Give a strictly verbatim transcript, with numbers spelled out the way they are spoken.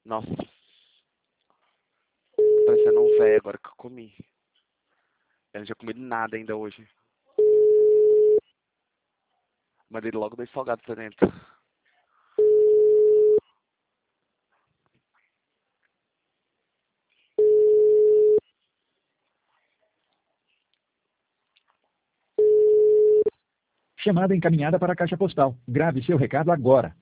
Nossa, tô parecendo um velho agora que eu comi. Eu não tinha comido nada ainda hoje. Mandei logo dois salgados pra dentro. Chamada encaminhada para a caixa postal. Grave seu recado agora.